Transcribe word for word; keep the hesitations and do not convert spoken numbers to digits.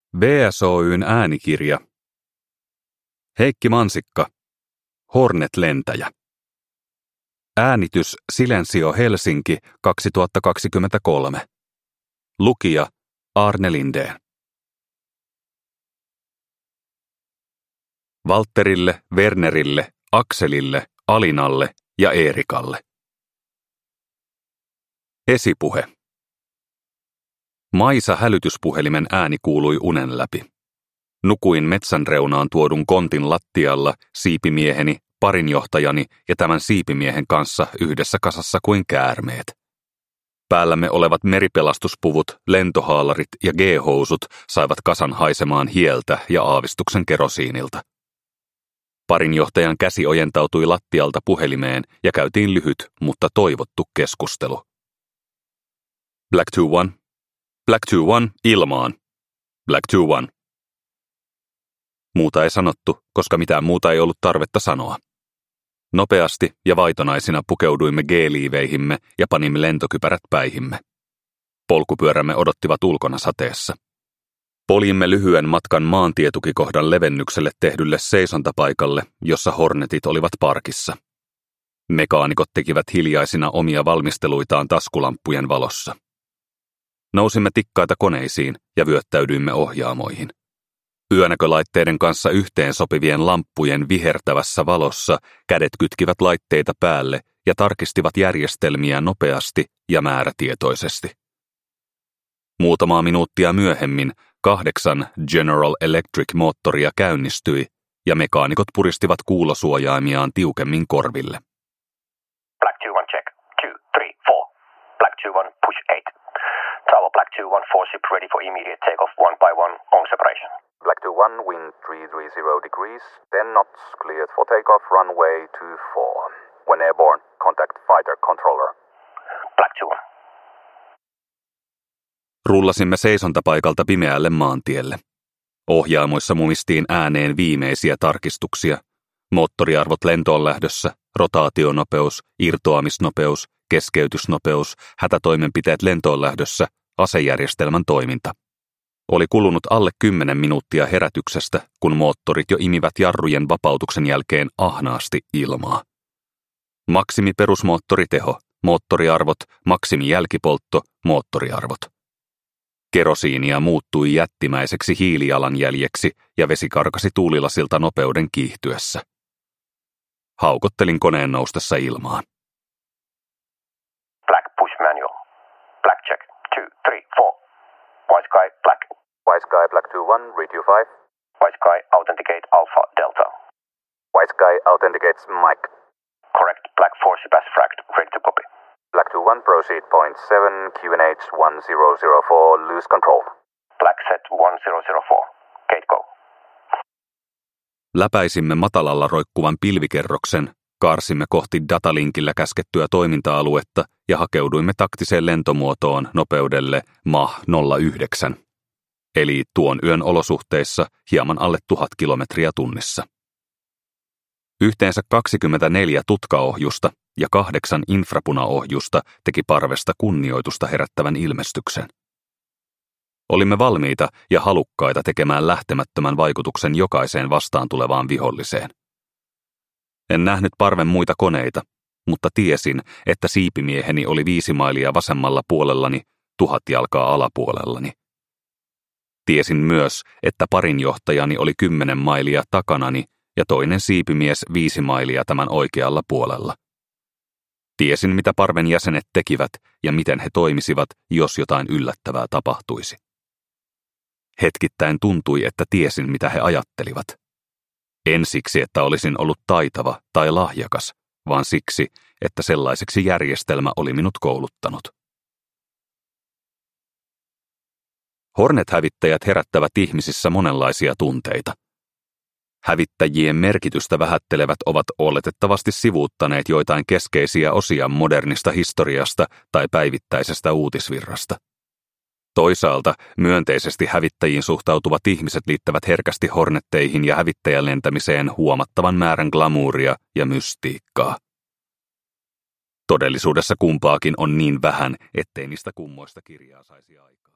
B S Oy:n äänikirja. Heikki Mansikka. Hornet-lentäjä. Äänitys Silensio Helsinki kaksituhattakaksikymmentäkolme. Lukija Arne Lindén. Valtterille, Wernerille, Akselille, Alinalle ja Eerikalle. Esipuhe. Maisa hälytyspuhelimen ääni kuului unen läpi. Nukuin metsän reunaan tuodun kontin lattialla siipimieheni, parinjohtajani ja tämän siipimiehen kanssa yhdessä kasassa kuin käärmeet. Päällämme olevat meripelastuspuvut, lentohaalarit ja G-housut saivat kasan haisemaan hieltä ja aavistuksen kerosiinilta. Parinjohtajan käsi ojentautui lattialta puhelimeen ja käytiin lyhyt, mutta toivottu keskustelu. Black two one. Black two one, ilmaan. Black two one. Muuta ei sanottu, koska mitään muuta ei ollut tarvetta sanoa. Nopeasti ja vaitonaisina pukeuduimme G-liiveihimme ja panimme lentokypärät päihimme. Polkupyörämme odottivat ulkona sateessa. Poljimme lyhyen matkan maantietukikohdan levennykselle tehdylle seisontapaikalle, jossa Hornetit olivat parkissa. Mekaanikot tekivät hiljaisina omia valmisteluitaan taskulamppujen valossa. Nousimme tikkaita koneisiin ja vyöttäydyimme ohjaamoihin. Yönäkölaitteiden kanssa yhteen sopivien lamppujen vihertävässä valossa kädet kytkivät laitteita päälle ja tarkistivat järjestelmiä nopeasti ja määrätietoisesti. Muutamaa minuuttia myöhemmin kahdeksan General Electric-moottoria käynnistyi ja mekaanikot puristivat kuulosuojaimiaan tiukemmin korville. Black two one check. two three four. Black two one push eight. Tower Black two one four ship ready for immediate takeoff one by one on separation. Black two one, wind three three zero degrees, ten knots, cleared for takeoff, runway two four. When airborne, contact fighter controller. Black two one. Rullasimme seisontapaikalta pimeälle maantielle. Ohjaamoissa mumistiin ääneen viimeisiä tarkistuksia. Moottoriarvot lentoon lähdössä, rotaationopeus, irtoamisnopeus, keskeytysnopeus, hätätoimenpiteet lentoon lähdössä, asejärjestelmän toiminta. Oli kulunut alle kymmenen minuuttia herätyksestä, kun moottorit jo imivät jarrujen vapautuksen jälkeen ahnaasti ilmaa. Maksimi perusmoottoriteho, moottoriarvot, maksimi jälkipoltto, moottoriarvot. Kerosiinia muuttui jättimäiseksi hiilijalanjäljeksi ja vesi karkasi tuulilasilta nopeuden kiihtyessä. Haukottelin koneen noustessa ilmaan. Black push manual. Black check. two three four. White sky black. White sky Black two one, read you five. White sky authenticate Alpha Delta. White sky authenticates Mike. Correct. Black four ship as fragged. Ready to copy. Black two one, proceed point seven, Q N H one zero zero four, lose control. Black set one zero zero four. Gate go. Läpäisimme matalalla roikkuvan pilvikerroksen, kaarsimme kohti datalinkillä käskettyä toiminta-aluetta ja hakeuduimme taktiseen lentomuotoon nopeudelle Mach nolla yhdeksän, eli tuon yön olosuhteissa hieman alle tuhat kilometriä tunnissa. Yhteensä kaksikymmentäneljä tutkaohjusta ja kahdeksan infrapunaohjusta teki parvesta kunnioitusta herättävän ilmestyksen. Olimme valmiita ja halukkaita tekemään lähtemättömän vaikutuksen jokaiseen vastaan tulevaan viholliseen. En nähnyt parven muita koneita, mutta tiesin, että siipimieheni oli viisi mailia vasemmalla puolellani, tuhat jalkaa alapuolellani. Tiesin myös, että parinjohtajani oli kymmenen mailia takanani ja toinen siipimies viisi mailia tämän oikealla puolella. Tiesin, mitä parven jäsenet tekivät ja miten he toimisivat, jos jotain yllättävää tapahtuisi. Hetkittäin tuntui, että tiesin, mitä he ajattelivat. En siksi, että olisin ollut taitava tai lahjakas, vaan siksi, että sellaiseksi järjestelmä oli minut kouluttanut. Hornet-hävittäjät herättävät ihmisissä monenlaisia tunteita. Hävittäjien merkitystä vähättelevät ovat oletettavasti sivuuttaneet joitain keskeisiä osia modernista historiasta tai päivittäisestä uutisvirrasta. Toisaalta myönteisesti hävittäjiin suhtautuvat ihmiset liittävät herkästi hornetteihin ja hävittäjän lentämiseen huomattavan määrän glamouria ja mystiikkaa. Todellisuudessa kumpaakin on niin vähän, ettei niistä kummoista kirjaa saisi aikaan.